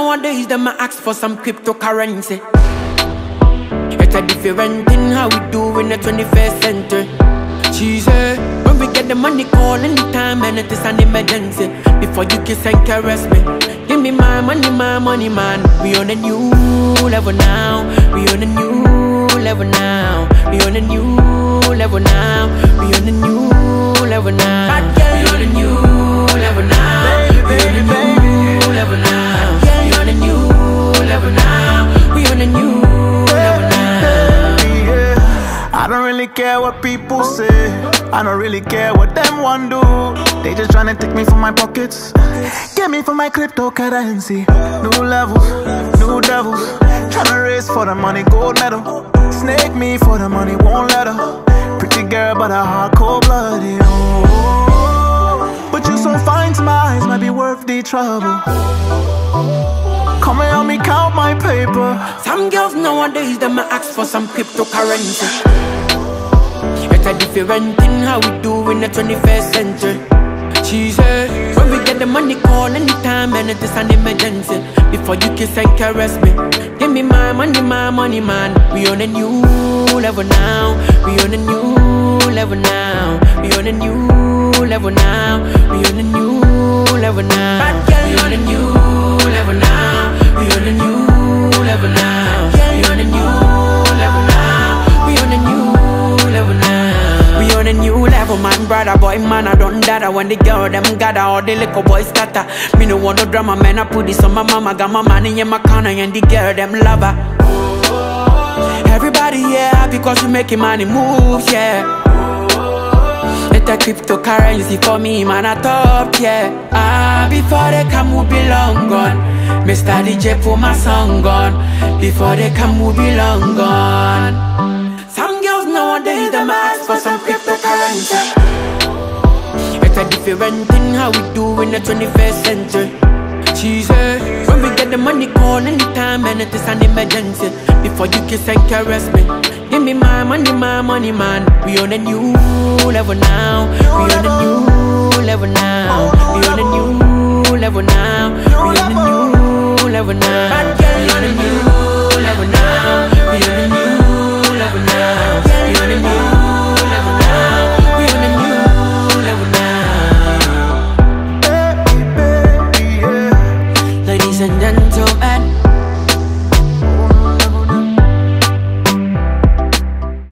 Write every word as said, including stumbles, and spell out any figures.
nowadays, them a ask for some cryptocurrency. It's a different thing how we do in the twenty-first century. She said, when we get the money, call anytime and it is an emergency. Before you kiss and caress me, give me my money, my money, man. We on a new level now. We on a new level now. We on a new level now. We on a new level now. We on a new level now. We on a new level now. We on a new level now. We on a new level now. I don't really care what people say. I don't really care what them want do. They just tryna take me from my pockets, get me from my cryptocurrency. New levels, new devils, tryna race for the money, gold medal. Snake me for the money, won't let her. Pretty girl, but a heart cold-blooded. Oh, but you so fine to my eyes, might be worth the trouble. Come and help me count my paper. Some girls nowadays, them a ask for some cryptocurrency. It's a different thing how we do in the twenty-first century. She said, when we get the money, call anytime and it is an emergency. Before you kiss and caress me, give me my money, my money, man. We on a new level now. We on a new level now. We on a new level now. We on a new level now. We on a new level now. We on a new level now. We on a new level now. We on a new level now. We on a new level, man, brother, boy, man, I don't data. When the girl, them gather, all the little boys scatter. Me no want no drama, man, I put this on my mama. Got my money in my corner and the girl, them love her. Everybody, yeah, because we making money moves, yeah. Let a cryptocurrency for me, man, I top, yeah. Ah, before they come, we be long gone. Mister D J put my song on. Before they come, we be long gone. Some girls nowadays, them ask for some cryptocurrency. It's a different thing how we do in the twenty-first century. She said, when we get the money, call anytime and it is an emergency. Before you kiss and caress me, give me my money, my money, man. We on a new level now. We on a new level now. We on a new level now. We on a new level now. We on a new level now. We on a new